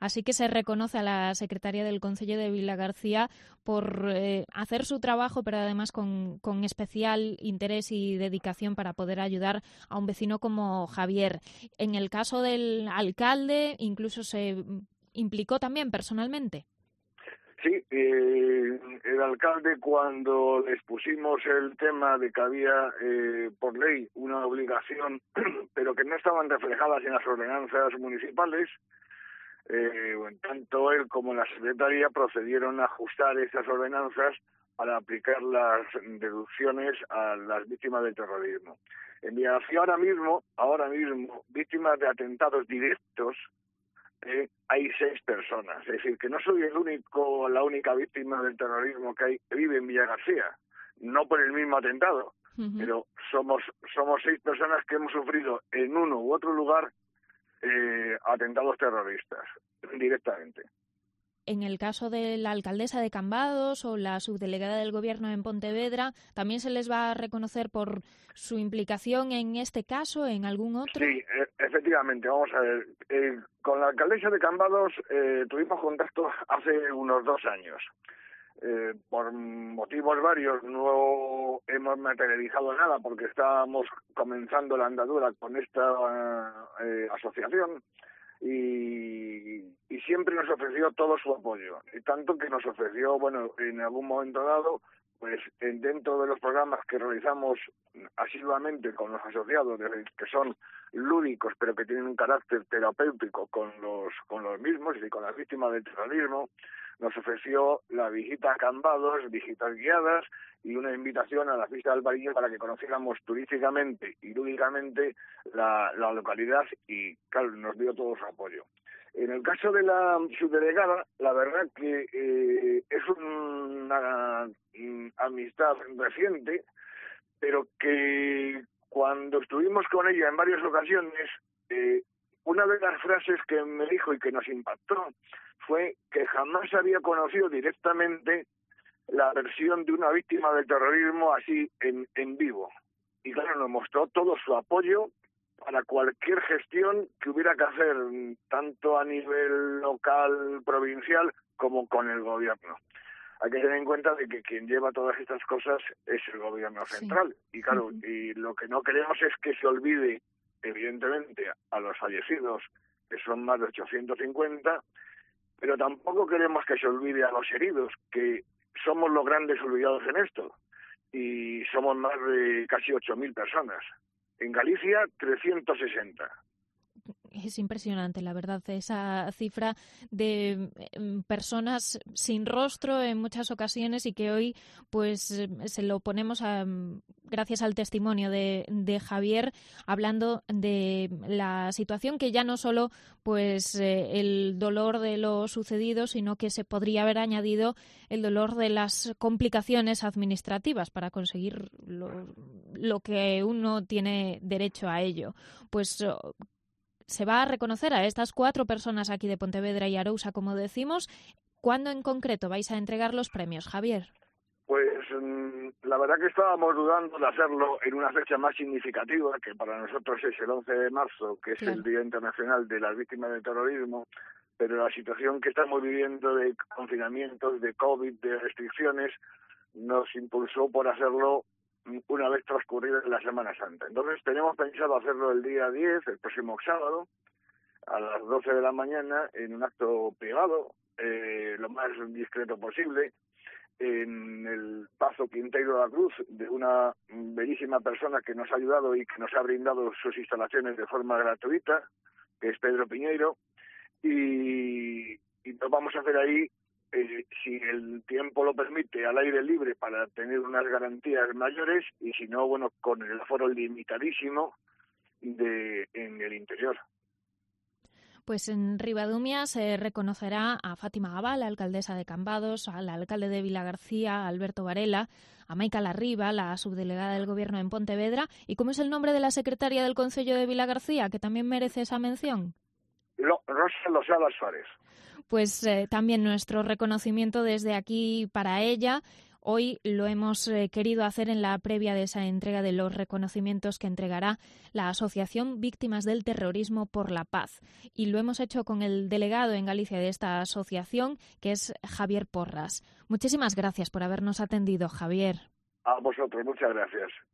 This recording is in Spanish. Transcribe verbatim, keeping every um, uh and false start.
Así que se reconoce a la secretaria del Concello de Vilagarcía por eh, hacer su trabajo, pero además con, con especial interés y dedicación para poder ayudar a un vecino como Javier. En el caso del alcalde, incluso se implicó también personalmente. Sí, eh, el alcalde, cuando les pusimos el tema de que había eh, por ley una obligación, pero que no estaban reflejadas en las ordenanzas municipales, eh, tanto él como la secretaria procedieron a ajustar esas ordenanzas para aplicar las deducciones a las víctimas del terrorismo. En Villagarcía ahora mismo, ahora mismo, víctimas de atentados directos, Eh, hay seis personas, es decir, que no soy el único, la única víctima del terrorismo que hay que vive en Villagarcía, no por el mismo atentado, uh-huh. pero somos somos seis personas que hemos sufrido en uno u otro lugar eh, atentados terroristas, directamente. En el caso de la alcaldesa de Cambados o la subdelegada del Gobierno en Pontevedra, ¿también se les va a reconocer por su implicación en este caso, en algún otro? Sí, efectivamente. Vamos a ver. Eh, con la alcaldesa de Cambados eh, tuvimos contacto hace unos dos años. Eh, por motivos varios no hemos materializado nada porque estábamos comenzando la andadura con esta eh, asociación. Y, y siempre nos ofreció todo su apoyo, y tanto que nos ofreció, bueno, en algún momento dado, pues en, dentro de los programas que realizamos asiduamente con los asociados, que son lúdicos, pero que tienen un carácter terapéutico con los con los mismos y con las víctimas del terrorismo, nos ofreció la visita a Cambados, visitas guiadas y una invitación a la fiesta del Albariño para que conociéramos turísticamente y lúdicamente la, la localidad, y claro, nos dio todo su apoyo. En el caso de la subdelegada, la verdad que eh, es una mm, amistad reciente, pero que cuando estuvimos con ella en varias ocasiones, eh, una de las frases que me dijo y que nos impactó fue que jamás había conocido directamente la versión de una víctima del terrorismo así en, en vivo. Y claro, nos mostró todo su apoyo para cualquier gestión que hubiera que hacer, tanto a nivel local, provincial, como con el gobierno. Hay que tener en cuenta de que quien lleva todas estas cosas es el gobierno central. Sí. Y claro, uh-huh. y lo que no queremos es que se olvide, evidentemente, a los fallecidos, que son más de ochocientos cincuenta, pero tampoco queremos que se olvide a los heridos, que somos los grandes olvidados en esto, y somos más de casi ocho mil personas. En Galicia, trescientos sesenta. Es impresionante, la verdad, esa cifra de personas sin rostro en muchas ocasiones y que hoy pues se lo ponemos a, gracias al testimonio de, de Javier, hablando de la situación que ya no solo pues eh, el dolor de lo sucedido, sino que se podría haber añadido el dolor de las complicaciones administrativas para conseguir lo, lo que uno tiene derecho a ello. Pues se va a reconocer a estas cuatro personas aquí de Pontevedra y Arousa, como decimos. ¿Cuándo en concreto vais a entregar los premios, Javier? Pues la verdad que estábamos dudando de hacerlo en una fecha más significativa, que para nosotros es el once de marzo, que es claro. el Día Internacional de las Víctimas del Terrorismo, pero la situación que estamos viviendo de confinamientos, de COVID, de restricciones, nos impulsó por hacerlo una vez transcurrida la Semana Santa. Entonces tenemos pensado hacerlo el día diez, el próximo sábado, a las doce de la mañana, en un acto privado, eh, lo más discreto posible, en el Pazo Quinteiro da Cruz, de una bellísima persona que nos ha ayudado y que nos ha brindado sus instalaciones de forma gratuita, que es Pedro Piñeiro, y, y lo vamos a hacer ahí, Eh, si el tiempo lo permite, al aire libre para tener unas garantías mayores, y si no, bueno, con el aforo limitadísimo de en el interior. Pues en Ribadumia se reconocerá a Fátima Abal, la alcaldesa de Cambados, al alcalde de Vilagarcía, Alberto Varela, a Maica Larriba, la subdelegada del Gobierno en Pontevedra. ¿Y cómo es el nombre de la secretaria del Concello de Vilagarcía, que también merece esa mención? Rosa Losada Suárez. Pues eh, también nuestro reconocimiento desde aquí para ella. Hoy lo hemos eh, querido hacer en la previa de esa entrega de los reconocimientos que entregará la Asociación Víctimas del Terrorismo por la Paz. Y lo hemos hecho con el delegado en Galicia de esta asociación, que es Javier Porras. Muchísimas gracias por habernos atendido, Javier. A vosotros, muchas gracias.